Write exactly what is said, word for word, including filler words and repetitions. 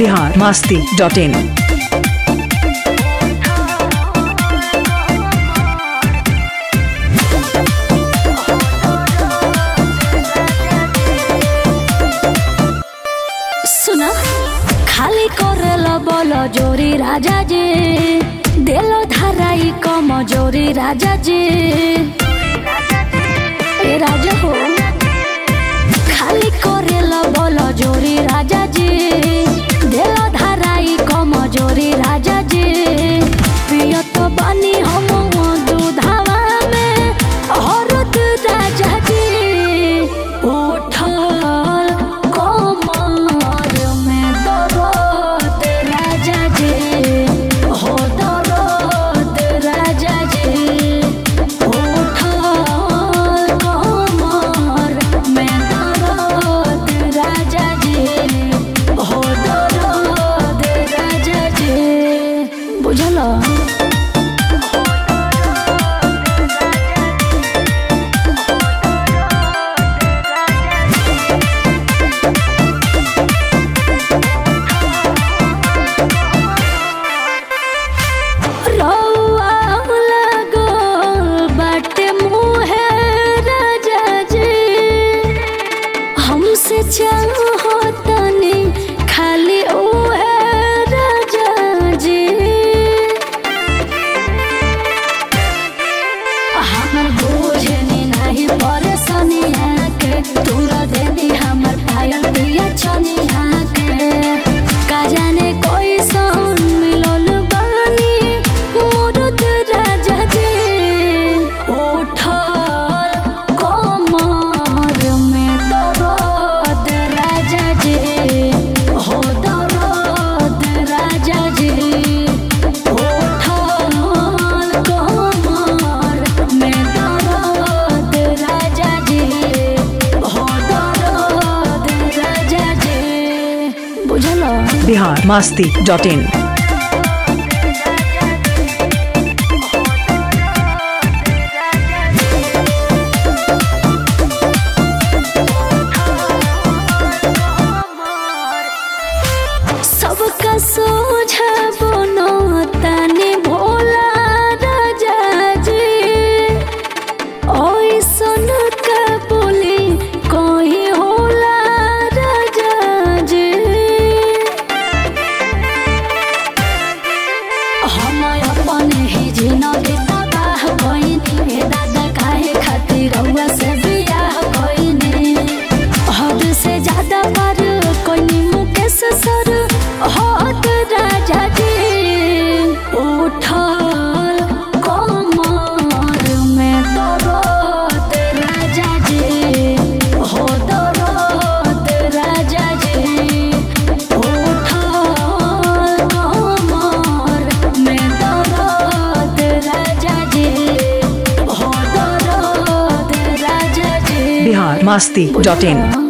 Bihar Masti dot इन। सुना खाली करेला बोलो जोरी राजा जी, देलो धराई कम जोरी राजा जी। ए राजा हो खाली करेला बोलो जोरी राजा जी, देलो धराई कम जोरी राजा जी। पियो तो बनी हम दूधावा में औरत राजा जी। उठल कमर में दर्द राजा जी, हो दर्द राजा जी। उठल कमर में दर्द राजा जी, हो दर्द राजा जी। बुझल चाहो तनी खाली उहे राजा जी। हमर बुझनी नहीं परेशानी के, तूरा दे दी हमर पायल दिया चनिया के। का जाने कोई सन मिलल बानी मोरत राजा जी। उठल कमर में दर्द राजा जी, हो दर्द राजा जी। उठल कमर में दर्द राजा जी, हो दर्द राजा जी। बुझल बिहार मस्ती डॉट इन। सबका सोझा बनो तनी भोला राजा जी। ओई सुन के बोली कोई होला राजा जी। हम अपन ही जिंदगी तबाह कइनी, दादा काहे खातिर रउआ से बियाह कइनी। हद से ज्यादा पर कोई मुकेश सर होत राजा जी। उठल कमर में दर्द राजा जी, हो दर्द राजा जी। उठल कमर में दर्द राजा जी, हो दर्द राजा जी। बिहार मस्ती डॉट इन।